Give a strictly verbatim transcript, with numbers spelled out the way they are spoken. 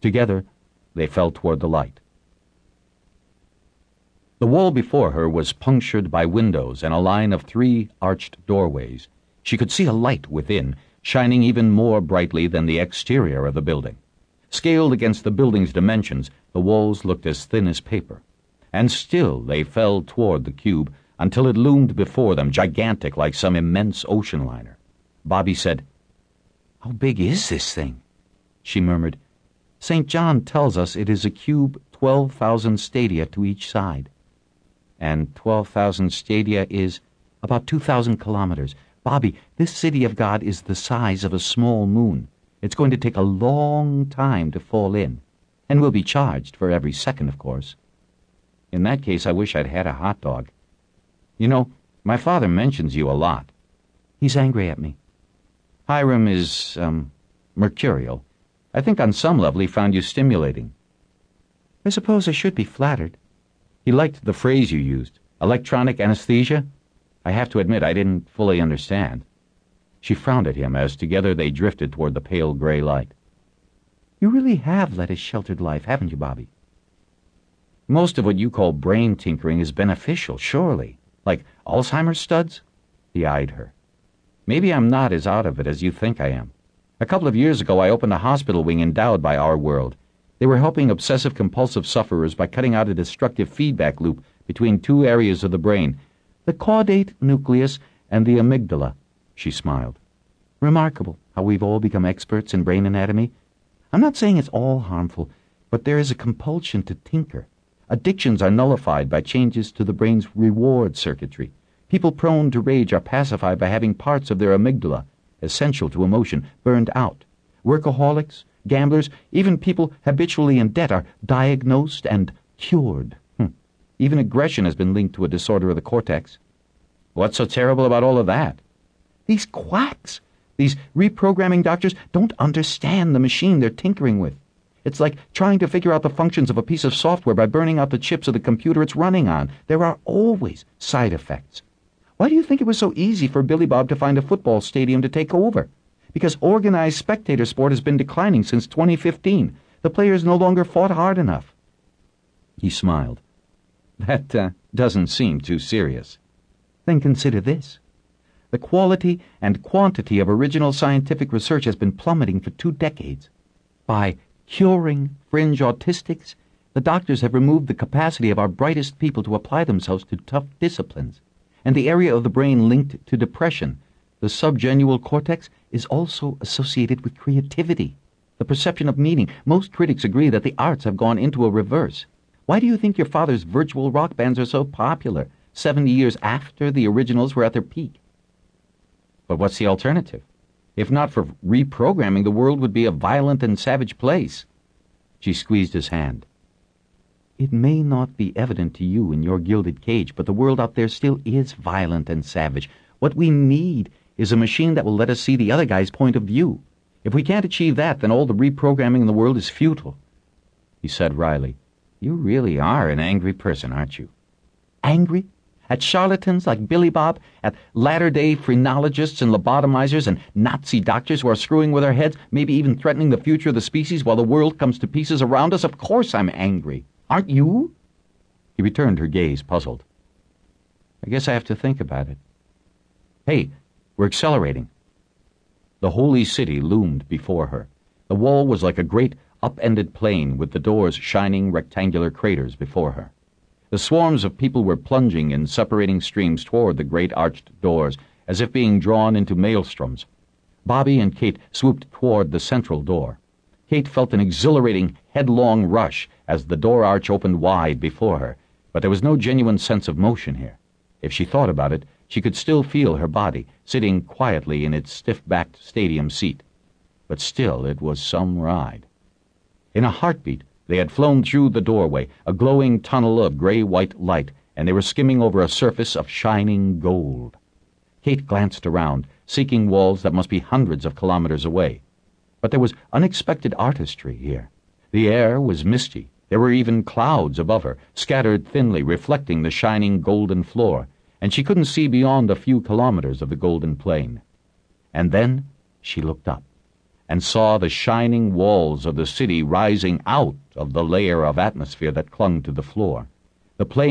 Together, they fell toward the light. The wall before her was punctured by windows and a line of three arched doorways. She could see a light within, shining even more brightly than the exterior of the building. Scaled against the building's dimensions, the walls looked as thin as paper. And still they fell toward the cube until it loomed before them, gigantic like some immense ocean liner. Bobby said, "How big is this thing?" She murmured, "Saint John tells us it is a cube twelve thousand stadia to each side." And twelve thousand stadia is about two thousand kilometers. Bobby, this city of God is the size of a small moon. It's going to take a long time to fall in, and we'll be charged for every second, of course. In that case, I wish I'd had a hot dog. You know, my father mentions you a lot. He's angry at me. Hiram is, um, mercurial. I think on some level he found you stimulating. I suppose I should be flattered. He liked the phrase you used, electronic anesthesia. I have to admit I didn't fully understand. She frowned at him as together they drifted toward the pale gray light. You really have led a sheltered life, haven't you, Bobby? Most of what you call brain tinkering is beneficial, surely. Like Alzheimer's studs? He eyed her. Maybe I'm not as out of it as you think I am. A couple of years ago I opened a hospital wing endowed by Our World. They were helping obsessive-compulsive sufferers by cutting out a destructive feedback loop between two areas of the brain, the caudate nucleus and the amygdala. She smiled. Remarkable how we've all become experts in brain anatomy. I'm not saying it's all harmful, but there is a compulsion to tinker. Addictions are nullified by changes to the brain's reward circuitry. People prone to rage are pacified by having parts of their amygdala, essential to emotion, burned out. Workaholics, gamblers, even people habitually in debt are diagnosed and cured. Hm. Even aggression has been linked to a disorder of the cortex. What's so terrible about all of that? These quacks, these reprogramming doctors don't understand the machine they're tinkering with. It's like trying to figure out the functions of a piece of software by burning out the chips of the computer it's running on. There are always side effects. Why do you think it was so easy for Billy Bob to find a football stadium to take over? Because organized spectator sport has been declining since twenty fifteen. The players no longer fought hard enough. He smiled. That uh, doesn't seem too serious. Then consider this. The quality and quantity of original scientific research has been plummeting for two decades. By curing fringe autistics, the doctors have removed the capacity of our brightest people to apply themselves to tough disciplines. And the area of the brain linked to depression, the subgenual cortex, is also associated with creativity, the perception of meaning. Most critics agree that the arts have gone into a reverse. Why do you think your father's virtual rock bands are so popular, seventy years after the originals were at their peak? But what's the alternative? If not for reprogramming, the world would be a violent and savage place. She squeezed his hand. It may not be evident to you in your gilded cage, but the world out there still is violent and savage. What we need is a machine that will let us see the other guy's point of view. If we can't achieve that, then all the reprogramming in the world is futile. He said wryly, You really are an angry person, aren't you? Angry? At charlatans like Billy Bob, at latter-day phrenologists and lobotomizers and Nazi doctors who are screwing with our heads, maybe even threatening the future of the species while the world comes to pieces around us? Of course I'm angry. Aren't you? He returned her gaze, puzzled. I guess I have to think about it. Hey, we're accelerating. The holy city loomed before her. The wall was like a great upended plane with the doors shining rectangular craters before her. The swarms of people were plunging in separating streams toward the great arched doors, as if being drawn into maelstroms. Bobby and Kate swooped toward the central door. Kate felt an exhilarating, headlong rush as the door arch opened wide before her, but there was no genuine sense of motion here. If she thought about it, she could still feel her body, sitting quietly in its stiff-backed stadium seat. But still, it was some ride. In a heartbeat, they had flown through the doorway, a glowing tunnel of gray-white light, and they were skimming over a surface of shining gold. Kate glanced around, seeking walls that must be hundreds of kilometers away. But there was unexpected artistry here. The air was misty. There were even clouds above her, scattered thinly, reflecting the shining golden floor, and she couldn't see beyond a few kilometers of the golden plain. And then she looked up, and saw the shining walls of the city rising out of the layer of atmosphere that clung to the floor. The plane